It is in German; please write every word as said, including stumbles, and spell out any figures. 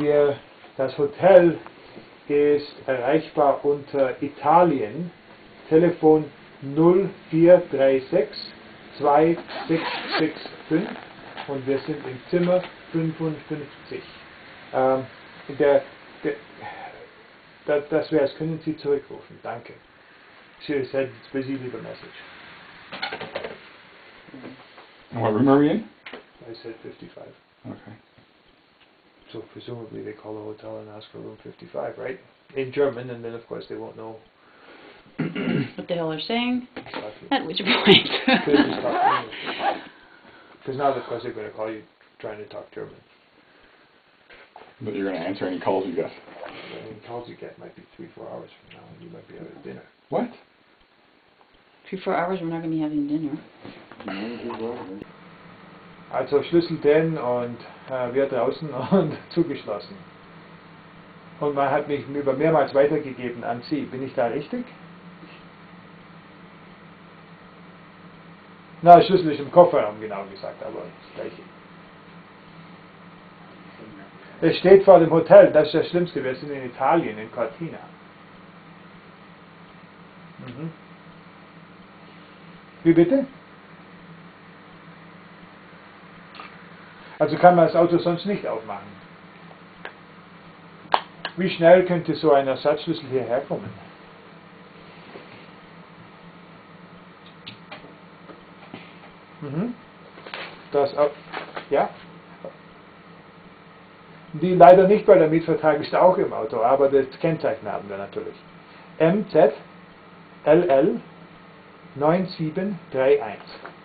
Wir, das Hotel ist erreichbar unter Italien, Telefon null vier drei sechs zwei sechs sechs fünf und wir sind im Zimmer fünfundfünfzig. Ähm, der, der, das das wäre es, können Sie zurückrufen, danke. She said, busy, leave a message. What room are we in? I said fifty-five. Okay. So presumably they call the hotel and ask for room fifty-five, right? In German, and then of course they won't know what the hell they're saying. exactly. At which point. Because now, of course, they're going to call you trying to talk German. But you're going to answer any calls you get. Any calls you get might be three, four hours from now, and you might be out at dinner. What? Three, four hours, we're not going to be having dinner. Also Schlüssel drin und äh, wir draußen und zugeschlossen. Und man hat mich über mehrmals weitergegeben an Sie. Bin ich da richtig? Na, der Schlüssel ist im Kofferraum, genau gesagt, aber das Gleiche. Es steht vor dem Hotel, das ist das Schlimmste. Wir sind in Italien, in Cortina. Mhm. Wie bitte? Also kann man das Auto sonst nicht aufmachen. Wie schnell könnte so ein Ersatzschlüssel hierher kommen? Mhm. Das auch, ja? Die leider nicht, weil der Mietvertrag ist auch im Auto, aber das Kennzeichen haben wir natürlich. M Z L L neun sieben drei eins.